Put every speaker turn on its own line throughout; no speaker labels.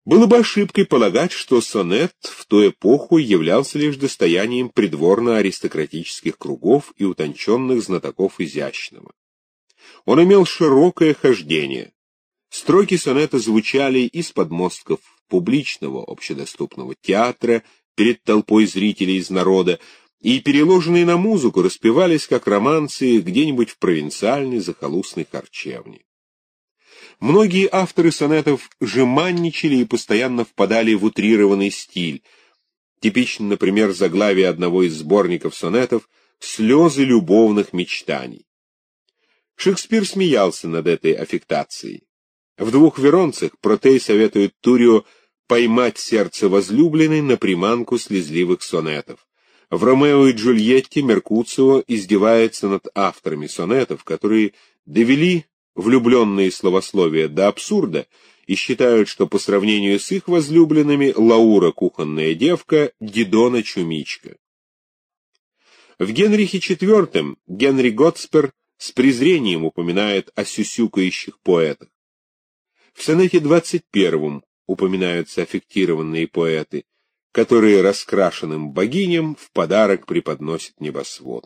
Было бы ошибкой полагать, что сонет в ту эпоху являлся лишь достоянием придворно-аристократических кругов и утонченных знатоков изящного. Он имел широкое хождение. Строки сонета звучали из подмостков публичного общедоступного театра перед толпой зрителей из народа, и, переложенные на музыку, распевались как романсы где-нибудь в провинциальной захолустной харчевне. Многие авторы сонетов жеманничали и постоянно впадали в утрированный стиль. Типично, например, заглавие одного из сборников сонетов «Слезы любовных мечтаний». Шекспир смеялся над этой аффектацией. В «Двух Веронцах» Протей советует Турио поймать сердце возлюбленной на приманку слезливых сонетов. В «Ромео и Джульетте» Меркуцио издевается над авторами сонетов, которые довели влюбленные словословия до абсурда и считают, что по сравнению с их возлюбленными Лаура — кухонная девка, Дидона — чумичка. В «Генрихе IV» Генри Готспер с презрением упоминает о сюсюкающих поэтах. В сонете 21 упоминаются аффектированные поэты, которые раскрашенным богиням в подарок преподносят небосвод.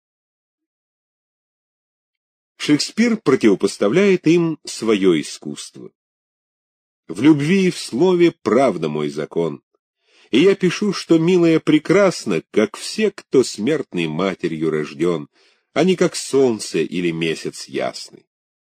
Шекспир противопоставляет им свое искусство. В любви и в слове правда мой закон, и я пишу, что милая прекрасна, как все, кто смертной матерью рожден, а не как солнце или месяц ясный.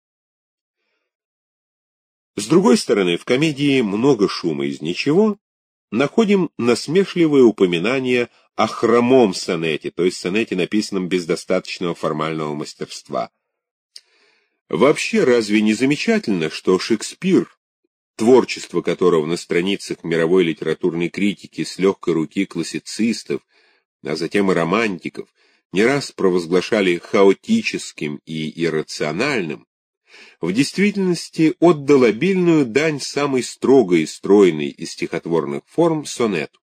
С другой стороны, в комедии «Много шума из ничего» находим насмешливое упоминание о хромом сонете, то есть сонете, написанном без достаточного формального мастерства. Вообще, разве не замечательно, что Шекспир, творчество которого на страницах мировой литературной критики с легкой руки классицистов, а затем и романтиков, не раз провозглашали хаотическим и иррациональным, в действительности отдал обильную дань самой строгой и стройной из стихотворных форм сонету.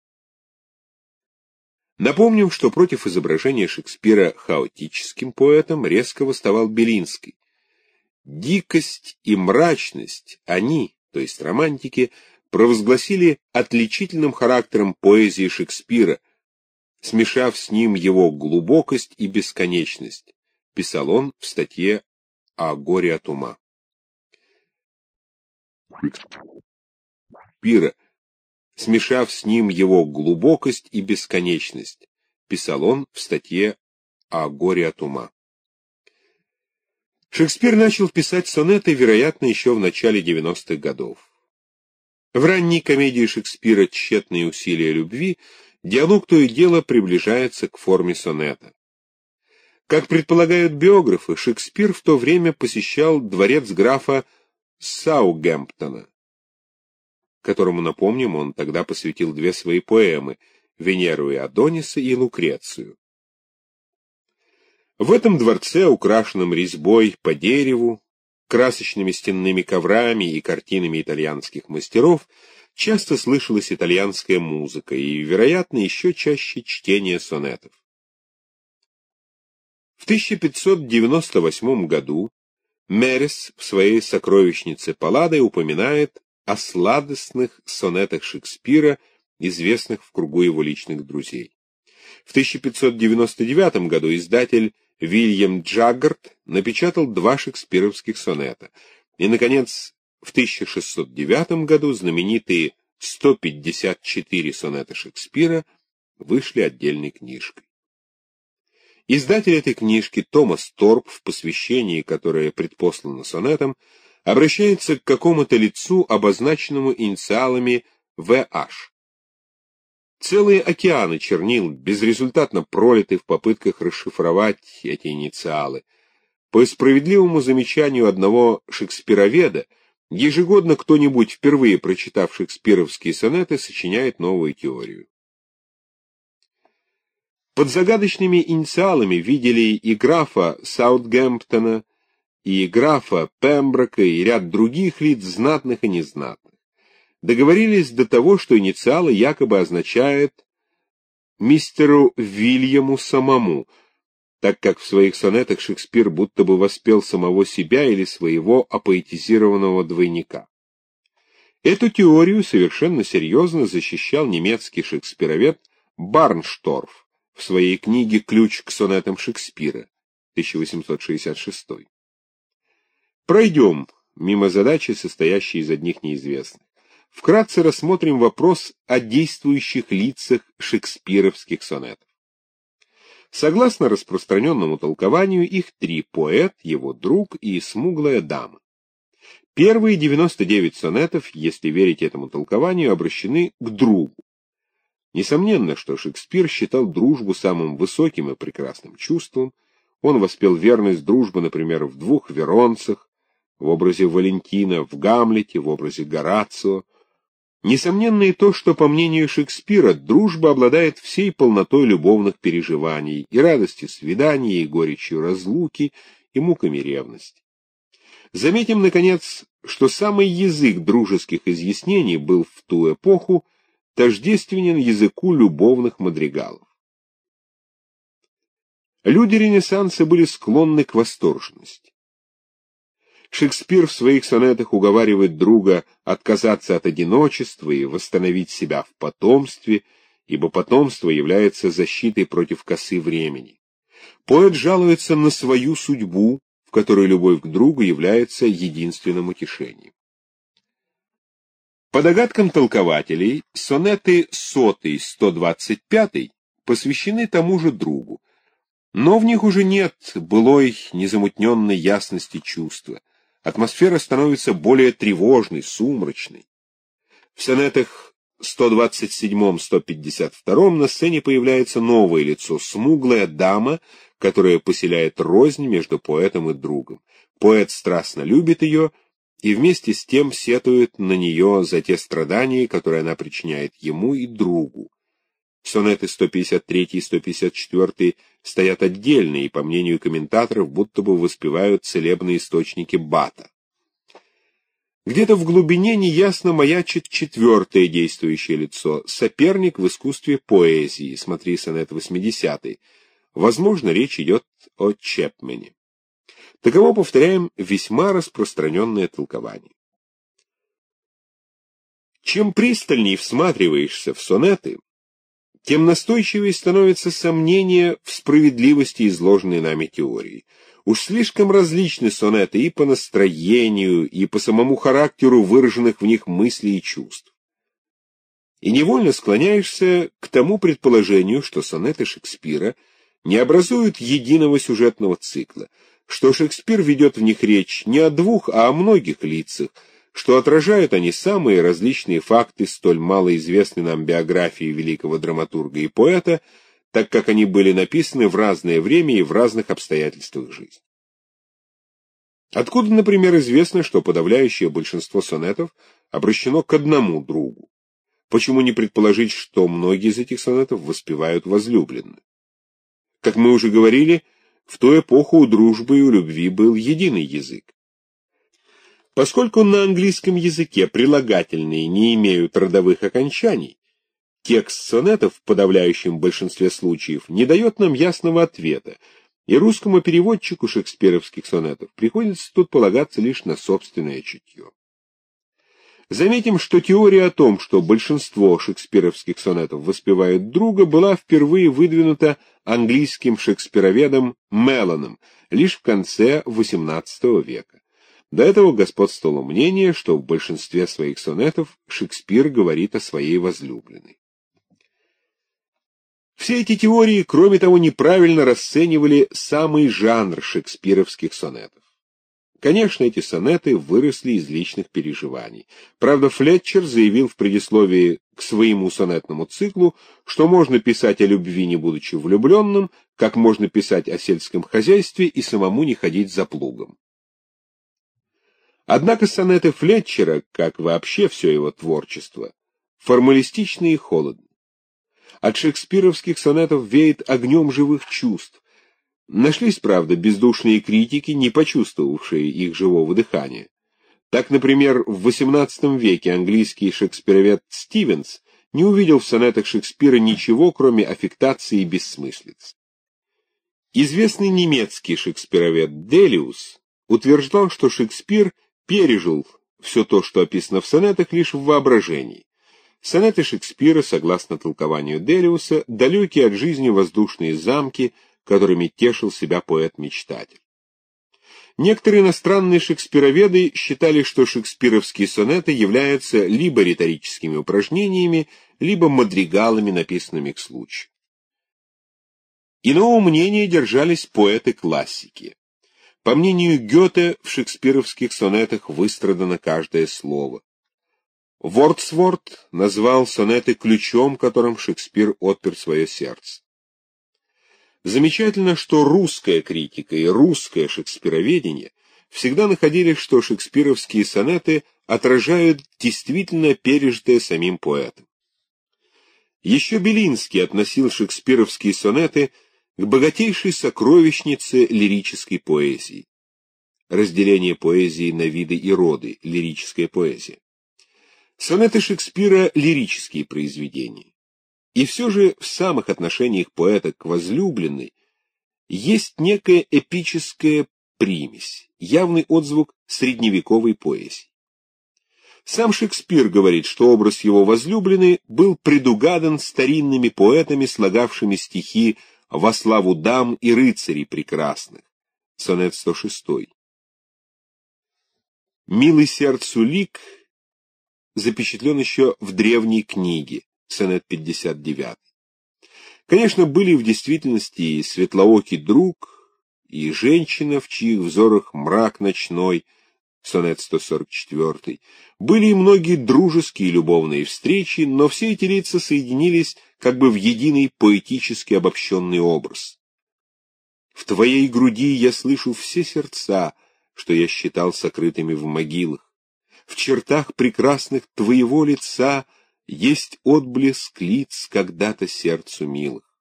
Напомним, что против изображения Шекспира хаотическим поэтом резко восставал Белинский. Дикость и мрачность они, то есть романтики, провозгласили отличительным характером поэзии Шекспира, смешав с ним его глубокость и бесконечность, писал он в статье о горе от ума. Шекспира, смешав с ним его глубокость и бесконечность, писал он в статье о горе от ума. Шекспир начал писать сонеты, вероятно, еще в начале 90-х годов. В ранней комедии Шекспира «Тщетные усилия любви» диалог то и дело приближается к форме сонета. Как предполагают биографы, Шекспир в то время посещал дворец графа Саутгемптона, которому, напомним, он тогда посвятил две свои поэмы «Венеру и Адониса» и «Лукрецию». В этом дворце, украшенном резьбой по дереву, красочными стенными коврами и картинами итальянских мастеров, часто слышалась итальянская музыка и, вероятно, еще чаще чтение сонетов. В 1598 году Мерес в своей сокровищнице Палладой упоминает о сладостных сонетах Шекспира, известных в кругу его личных друзей. В 1599 году издатель Вильям Джаггард напечатал 2 шекспировских сонета. И, наконец, в 1609 году знаменитые 154 сонета Шекспира вышли отдельной книжкой. Издатель этой книжки Томас Торп в посвящении, которое предпослано сонетам, обращается к какому-то лицу, обозначенному инициалами В.H. Целые океаны чернил безрезультатно пролиты в попытках расшифровать эти инициалы. По справедливому замечанию одного шекспироведа, ежегодно кто-нибудь, впервые прочитав шекспировские сонеты, сочиняет новую теорию. Под загадочными инициалами видели и графа Саутгемптона, и графа Пемброка, и ряд других лиц, знатных и незнатных. Договорились до того, что инициалы якобы означают мистеру Вильяму самому, так как в своих сонетах Шекспир будто бы воспел самого себя или своего апоэтизированного двойника. Эту теорию совершенно серьезно защищал немецкий шекспировед Барншторф в своей книге «Ключ к сонетам Шекспира» 1866. Пройдем мимо задачи, состоящей из одних неизвестных. Вкратце рассмотрим вопрос о действующих лицах шекспировских сонетов. Согласно распространенному толкованию, их три: поэт, его друг и смуглая дама. Первые 99 сонетов, если верить этому толкованию, обращены к другу. Несомненно, что Шекспир считал дружбу самым высоким и прекрасным чувством. Он воспел верность дружбы, например, в двух Веронцах, в образе Валентина, в Гамлете, в образе Горацио. Несомненно и то, что, по мнению Шекспира, дружба обладает всей полнотой любовных переживаний, и радостью свидания, и горечью разлуки, и муками ревности. Заметим, наконец, что самый язык дружеских изъяснений был в ту эпоху тождественен языку любовных мадригалов. Люди Ренессанса были склонны к восторженности. Шекспир в своих сонетах уговаривает друга отказаться от одиночества и восстановить себя в потомстве, ибо потомство является защитой против косы времени. Поэт жалуется на свою судьбу, в которой любовь к другу является единственным утешением. По догадкам толкователей, сонеты 100 и 125 посвящены тому же другу, но в них уже нет былой незамутненной ясности чувства. Атмосфера становится более тревожной, сумрачной. В сонетах 127-152 на сцене появляется новое лицо, смуглая дама, которая поселяет рознь между поэтом и другом. Поэт страстно любит ее и вместе с тем сетует на нее за те страдания, которые она причиняет ему и другу. Сонеты 153 и 154 стоят отдельно и, по мнению комментаторов, будто бы воспевают целебные источники Бата. Где-то в глубине неясно маячит четвертое действующее лицо, соперник в искусстве поэзии, смотри сонет 80. Возможно, речь идет о Чепмене. Таково, повторяем, весьма распространенное толкование. Чем пристальней всматриваешься в сонеты, тем настойчивее становится сомнение в справедливости изложенной нами теории. Уж слишком различны сонеты и по настроению, и по самому характеру выраженных в них мыслей и чувств. И невольно склоняешься к тому предположению, что сонеты Шекспира не образуют единого сюжетного цикла, что Шекспир ведет в них речь не о двух, а о многих лицах, что отражают они самые различные факты столь малоизвестной нам биографии великого драматурга и поэта, так как они были написаны в разное время и в разных обстоятельствах жизни. Откуда, например, известно, что подавляющее большинство сонетов обращено к одному другу? Почему не предположить, что многие из этих сонетов воспевают возлюбленную? Как мы уже говорили, в ту эпоху у дружбы и у любви был единый язык. Поскольку на английском языке прилагательные не имеют родовых окончаний, текст сонетов в подавляющем большинстве случаев не дает нам ясного ответа, и русскому переводчику шекспировских сонетов приходится тут полагаться лишь на собственное чутье. Заметим, что теория о том, что большинство шекспировских сонетов воспевают друга, была впервые выдвинута английским шекспироведом Меллоном лишь в конце XVIII века. До этого господствовало мнение, что в большинстве своих сонетов Шекспир говорит о своей возлюбленной. Все эти теории, кроме того, неправильно расценивали самый жанр шекспировских сонетов. Конечно, эти сонеты выросли из личных переживаний. Правда, Флетчер заявил в предисловии к своему сонетному циклу, что можно писать о любви, не будучи влюбленным, как можно писать о сельском хозяйстве и самому не ходить за плугом. Однако сонеты Флетчера, как вообще все его творчество, формалистичны и холодны. От шекспировских сонетов веет огнем живых чувств. Нашлись, правда, бездушные критики, не почувствовавшие их живого дыхания. Так, например, в XVIII веке английский шекспировед Стивенс не увидел в сонетах Шекспира ничего, кроме аффектации и бессмыслиц. Известный немецкий шекспировед Делиус утверждал, что Шекспир пережил все то, что описано в сонетах, лишь в воображении. Сонеты Шекспира, согласно толкованию Делиуса, далекие от жизни воздушные замки, которыми тешил себя поэт-мечтатель. Некоторые иностранные шекспироведы считали, что шекспировские сонеты являются либо риторическими упражнениями, либо мадригалами, написанными к случаю. Иного мнения держались поэты-классики. По мнению Гёте, в шекспировских сонетах выстрадано каждое слово. Вордсворт назвал сонеты ключом, которым Шекспир отпер свое сердце. Замечательно, что русская критика и русское шекспироведение всегда находили, что шекспировские сонеты отражают действительно пережитое самим поэтом. Еще Белинский относил шекспировские сонеты к богатейшей сокровищнице лирической поэзии. Разделение поэзии на виды и роды, лирическая поэзия. Сонеты Шекспира — лирические произведения. И все же в самых отношениях поэта к возлюбленной есть некая эпическая примесь, явный отзвук средневековой поэзии. Сам Шекспир говорит, что образ его возлюбленной был предугадан старинными поэтами, слагавшими стихи во славу дам и рыцарей прекрасных. Сонет 106. «Милый сердцу лик» запечатлен еще в древней книге, сонет 59. Конечно, были в действительности и светлоокий друг, и женщина, в чьих взорах мрак ночной, сонет 144. Были и многие дружеские и любовные встречи, но все эти лица соединились как бы в единый поэтически обобщенный образ. В твоей груди я слышу все сердца, что я считал сокрытыми в могилах. В чертах прекрасных твоего лица есть отблеск лиц когда-то сердцу милых.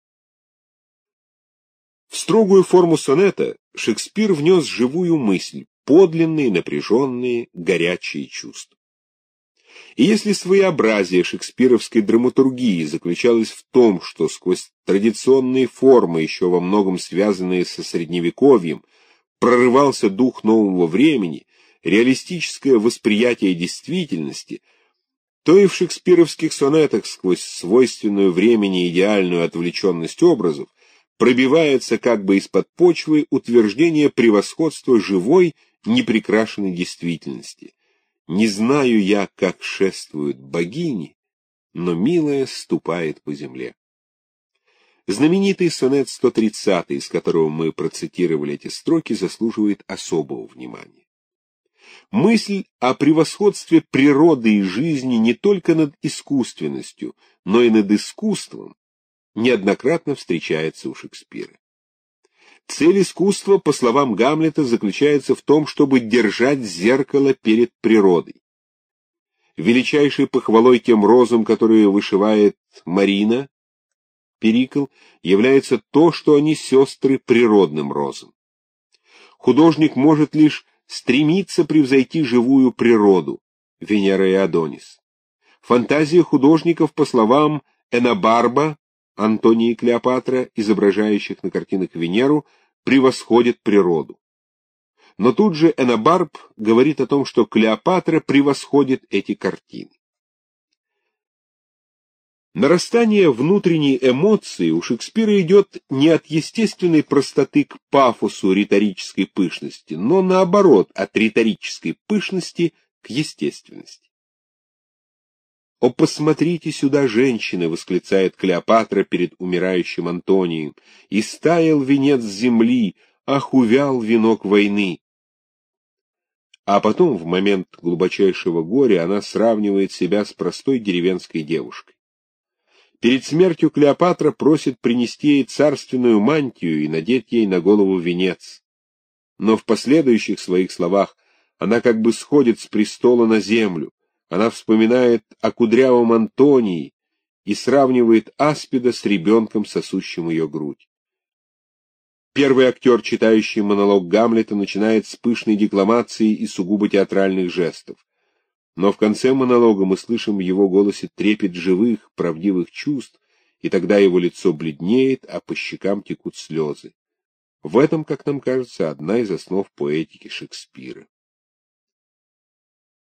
В строгую форму сонета Шекспир внес живую мысль, подлинные, напряженные, горячие чувства. И если своеобразие шекспировской драматургии заключалось в том, что сквозь традиционные формы, еще во многом связанные со Средневековьем, прорывался дух нового времени, реалистическое восприятие действительности, то и в шекспировских сонетах сквозь свойственную времени идеальную отвлеченность образов пробивается как бы из-под почвы утверждение превосходства живой, неприкрашенной действительности. Не знаю я, как шествуют богини, но милая ступает по земле. Знаменитый сонет 130, из которого мы процитировали эти строки, заслуживает особого внимания. Мысль о превосходстве природы и жизни не только над искусственностью, но и над искусством неоднократно встречается у Шекспира. Цель искусства, по словам Гамлета, заключается в том, чтобы держать зеркало перед природой. Величайшей похвалой тем розам, которые вышивает Марина, Перикл, является то, что они сестры природным розам. Художник может лишь стремиться превзойти живую природу, Венера и Адонис. Фантазия художников, по словам Энобарба, Антония и Клеопатра, изображающих на картинах Венеру, превосходит природу. Но тут же Энобарб говорит о том, что Клеопатра превосходит эти картины. Нарастание внутренней эмоции у Шекспира идет не от естественной простоты к пафосу риторической пышности, но наоборот, от риторической пышности к естественности. «О, посмотрите сюда, женщины!» — восклицает Клеопатра перед умирающим Антонием. «И стаял венец земли, ах, увял венок войны!» А потом, в момент глубочайшего горя, она сравнивает себя с простой деревенской девушкой. Перед смертью Клеопатра просит принести ей царственную мантию и надеть ей на голову венец. Но в последующих своих словах она как бы сходит с престола на землю. Она вспоминает о кудрявом Антонии и сравнивает аспида с ребенком, сосущим ее грудь. Первый актер, читающий монолог Гамлета, начинает с пышной декламации и сугубо театральных жестов. Но в конце монолога мы слышим в его голосе трепет живых, правдивых чувств, и тогда его лицо бледнеет, а по щекам текут слезы. В этом, как нам кажется, одна из основ поэтики Шекспира.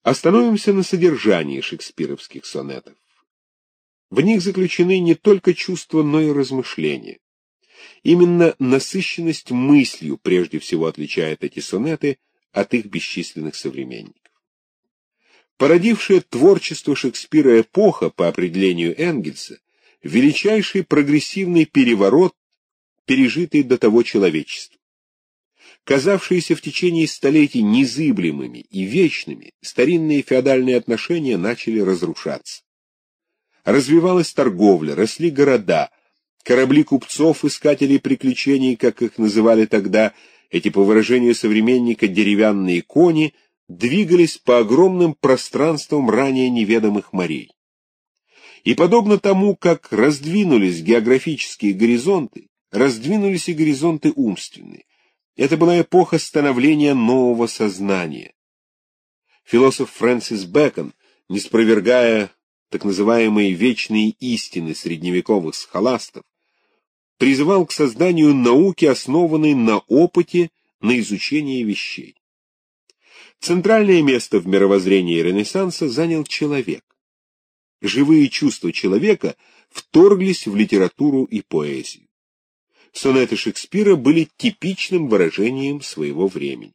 Остановимся на содержании шекспировских сонетов. В них заключены не только чувства, но и размышления. Именно насыщенность мыслью прежде всего отличает эти сонеты от их бесчисленных современников. Породившая творчество Шекспира эпоха, по определению Энгельса, величайший прогрессивный переворот, пережитый до того человечеством. Казавшиеся в течение столетий незыблемыми и вечными, старинные феодальные отношения начали разрушаться. Развивалась торговля, росли города, корабли купцов, искателей приключений, как их называли тогда, эти, по выражению современника, деревянные кони, двигались по огромным пространствам ранее неведомых морей. И подобно тому, как раздвинулись географические горизонты, раздвинулись и горизонты умственные. Это была эпоха становления нового сознания. Философ Фрэнсис Бэкон, не спровергая так называемые вечные истины средневековых схоластов, призывал к созданию науки, основанной на опыте, на изучении вещей. Центральное место в мировоззрении Ренессанса занял человек. Живые чувства человека вторглись в литературу и поэзию. Сонеты Шекспира были типичным выражением своего времени.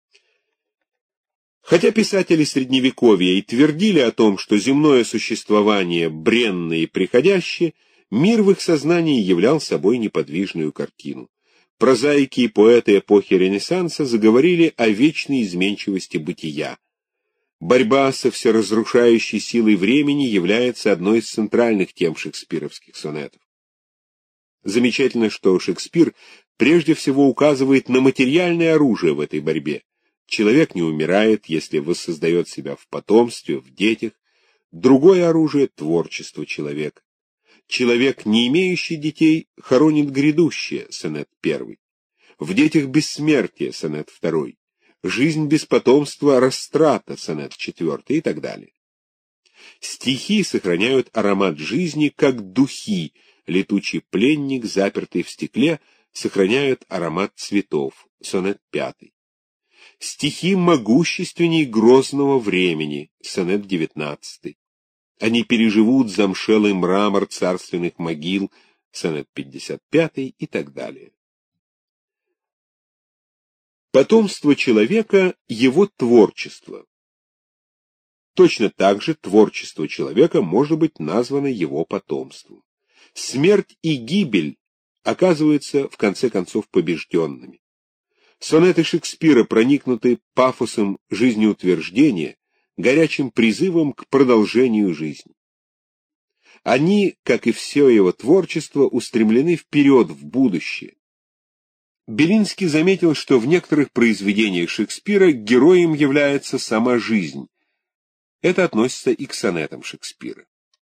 Хотя писатели Средневековья и твердили о том, что земное существование бренно и приходящее, мир в их сознании являл собой неподвижную картину. Прозаики и поэты эпохи Ренессанса заговорили о вечной изменчивости бытия. Борьба со всеразрушающей силой времени является одной из центральных тем шекспировских сонетов. Замечательно, что Шекспир прежде всего указывает на материальное оружие в этой борьбе. Человек не умирает, если воссоздает себя в потомстве, в детях. Другое оружие — творчество человека. Человек, не имеющий детей, хоронит грядущее, сонет 1. В детях бессмертие, сонет 2. Жизнь без потомства — растрата, сонет 4 и так далее. Стихи сохраняют аромат жизни, как духи. Летучий пленник, запертый в стекле, сохраняют аромат цветов, сонет 5. Стихи могущественней грозного времени, сонет 19. Они переживут замшелый мрамор царственных могил, сонет 55 и так далее. Потомство человека — его творчество. Точно так же творчество человека может быть названо его потомством. Смерть и гибель оказываются в конце концов побежденными. Сонеты Шекспира проникнуты пафосом жизнеутверждения, горячим призывом к продолжению жизни. Они, как и все его творчество, устремлены вперед, в будущее. Белинский заметил, что в некоторых произведениях Шекспира героем является сама жизнь. Это относится и к сонетам Шекспира.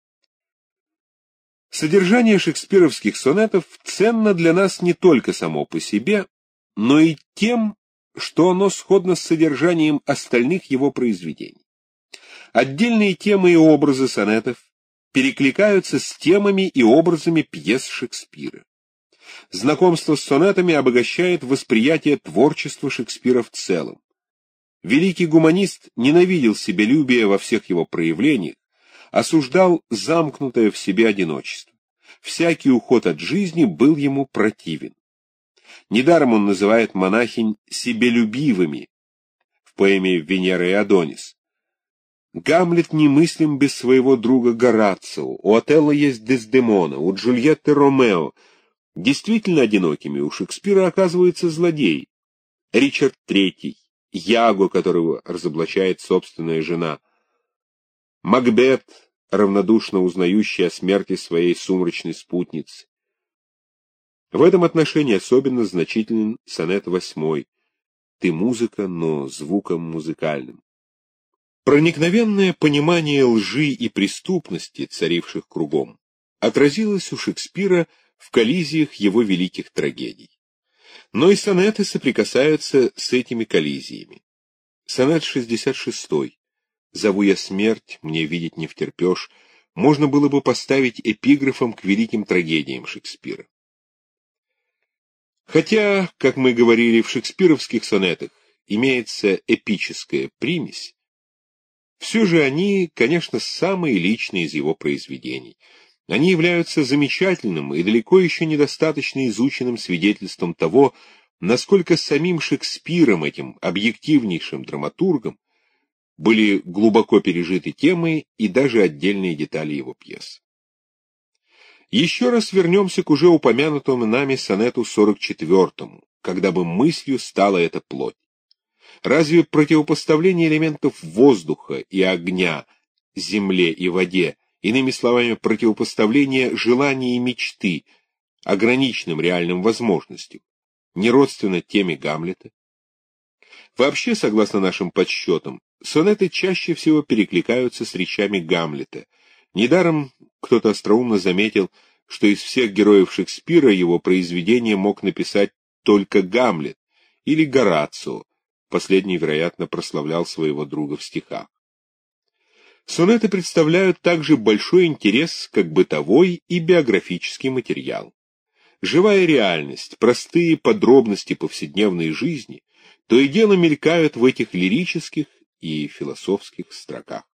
Содержание шекспировских сонетов ценно для нас не только само по себе, но и тем, что оно сходно с содержанием остальных его произведений. Отдельные темы и образы сонетов перекликаются с темами и образами пьес Шекспира. Знакомство с сонетами обогащает восприятие творчества Шекспира в целом. Великий гуманист ненавидел себялюбие во всех его проявлениях, осуждал замкнутое в себе одиночество. Всякий уход от жизни был ему противен. Недаром он называет монахинь себелюбивыми в поэме «Венера и Адонис». Гамлет немыслим без своего друга Горацио, у Отелло есть Дездемона, у Джульетты Ромео. Действительно одинокими у Шекспира оказываются злодеи. Ричард III, Яго, которого разоблачает собственная жена, Макбет, равнодушно узнающий о смерти своей сумрачной спутницы. В этом отношении особенно значителен сонет 8. «Ты музыка, но звуком музыкальным». Проникновенное понимание лжи и преступности, царивших кругом, отразилось у Шекспира в коллизиях его великих трагедий. Но и сонеты соприкасаются с этими коллизиями. Сонет 66. «Зову я смерть, мне видеть не втерпешь», можно было бы поставить эпиграфом к великим трагедиям Шекспира. Хотя, как мы говорили, в шекспировских сонетах имеется эпическая примесь, Все же они, конечно, самые личные из его произведений. Они являются замечательным и далеко еще недостаточно изученным свидетельством того, насколько самим Шекспиром, этим объективнейшим драматургом, были глубоко пережиты темы и даже отдельные детали его пьес. Еще раз вернемся к уже упомянутому нами сонету 44-му, когда бы мыслью стала эта плоть. Разве противопоставление элементов воздуха и огня, земле и воде, иными словами, противопоставление желания и мечты ограниченным реальным возможностям, не родственно теме Гамлета? Вообще, согласно нашим подсчетам, сонеты чаще всего перекликаются с речами Гамлета. Недаром кто-то остроумно заметил, что из всех героев Шекспира его произведение мог написать только Гамлет или Горацио. Последний, вероятно, прославлял своего друга в стихах. Сонеты представляют также большой интерес как бытовой и биографический материал. Живая реальность, простые подробности повседневной жизни то и дело мелькают в этих лирических и философских строках.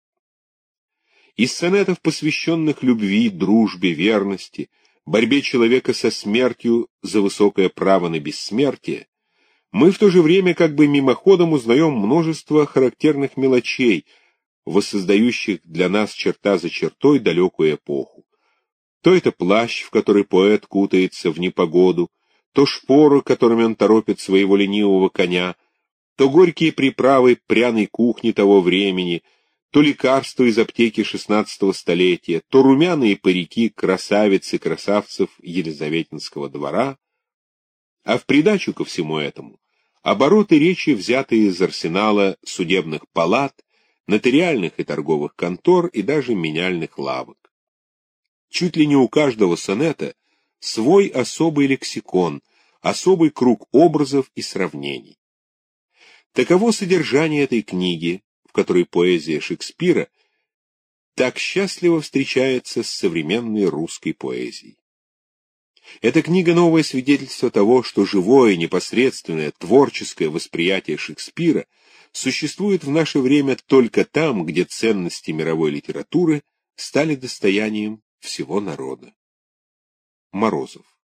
Из сонетов, посвященных любви, дружбе, верности, борьбе человека со смертью за высокое право на бессмертие, мы в то же время как бы мимоходом узнаем множество характерных мелочей, воссоздающих для нас черта за чертой далекую эпоху. То это плащ, в который поэт кутается в непогоду, то шпоры, которыми он торопит своего ленивого коня, то горькие приправы пряной кухни того времени, то лекарства из аптеки XVI столетия, то румяные парики красавиц и красавцев Елизаветинского двора, а в придачу ко всему этому обороты речи, взятые из арсенала судебных палат, нотариальных и торговых контор и даже меняльных лавок. Чуть ли не у каждого сонета свой особый лексикон, особый круг образов и сравнений. Таково содержание этой книги, в которой поэзия Шекспира так счастливо встречается с современной русской поэзией. Эта книга — новое свидетельство того, что живое, непосредственное, творческое восприятие Шекспира существует в наше время только там, где ценности мировой литературы стали достоянием всего народа. Морозов.